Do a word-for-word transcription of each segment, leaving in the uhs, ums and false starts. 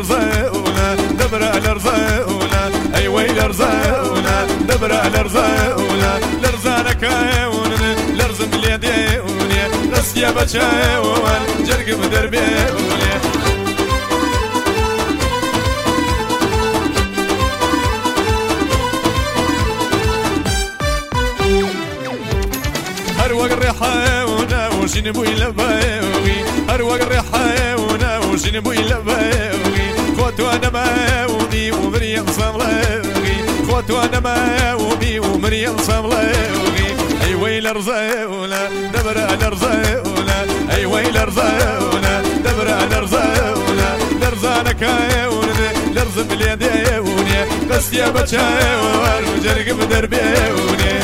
الارزاونا دبر الارزاونا اي ويل ارزاونا دبر الارزاونا لرزانك عيون لرزم اليدين رسيا بشاون جرق بدربيون هروق الريحة وشين بوي لباوي هروق الريحة وشين بوي لباوي خوت وانا ماوي ومريم صملاوي خوت وانا ماوي ومريم صملاوي اي ويل ارزاونا دبر الارزاونا اي ويل ارزاونا دبر الارزاونا لرزانك عيون لرزم اليدين بس يا بتشاور وجرق بدربيوني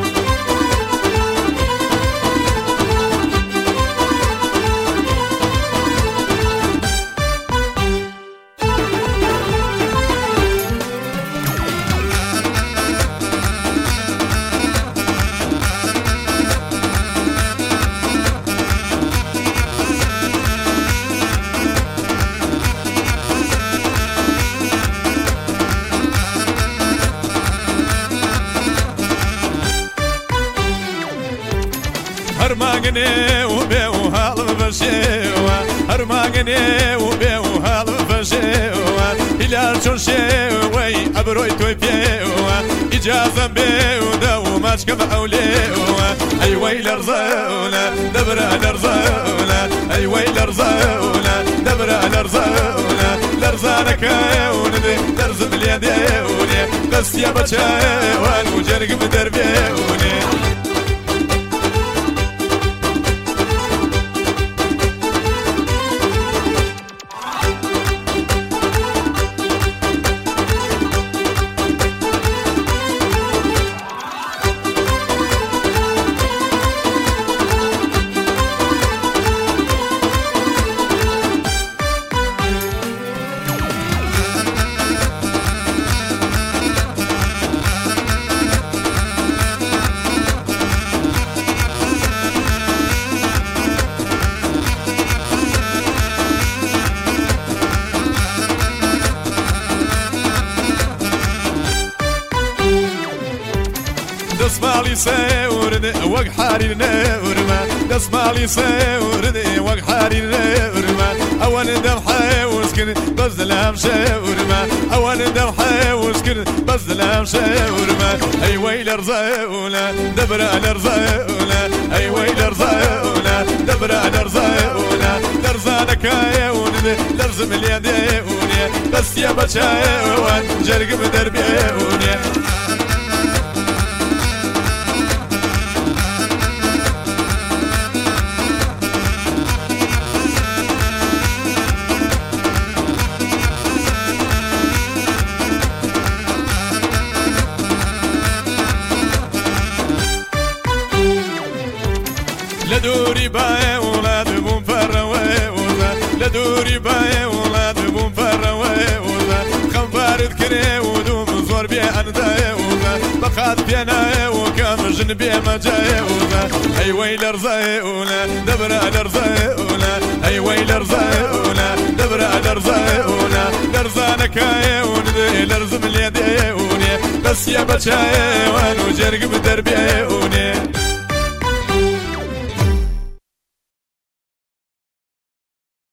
هرماغني وبيو هالم فشيوا هرماغني وبيو هالم فشيوا إلى شوشيوي أبروي توي بيوا إجازة بيو دو ماشك بأوليوا أي ويل أرزاونا دبر الأرزاونا أي ويل أرزاونا دبر الأرزاونا لرزانك عيون لرزم اليدين بس يا بتشاوان وجرق بدربيوني دسمالي سورد وق حاري نورما دسمالي سورد وق حاري نورما اول دم حيوسكن بزلام شاورما اول دم حيوسكن بزلام شاورما اي ويل ارزاونا دبر الارزاونا اي ويل ارزاونا دبر الارزاونا لرزانك عيون لرزم اليدين بس يا بتشاون جرق بدربيوني لدوري باي ولاد بوم فروي ولا لدوري باي ولاد بوم فروي ولا خنفارد كري ودوم زور بي انداي ولا بقات بينا وكم جنبي ما جاي ولا اي ويل ارزاي ولا دبر الارزاي ولا اي ويل ارزاي ولا دبر الارزاي ولا لرزانك عيون لرزم اليدين بس يا بتشاي وان وجرق بدربيوني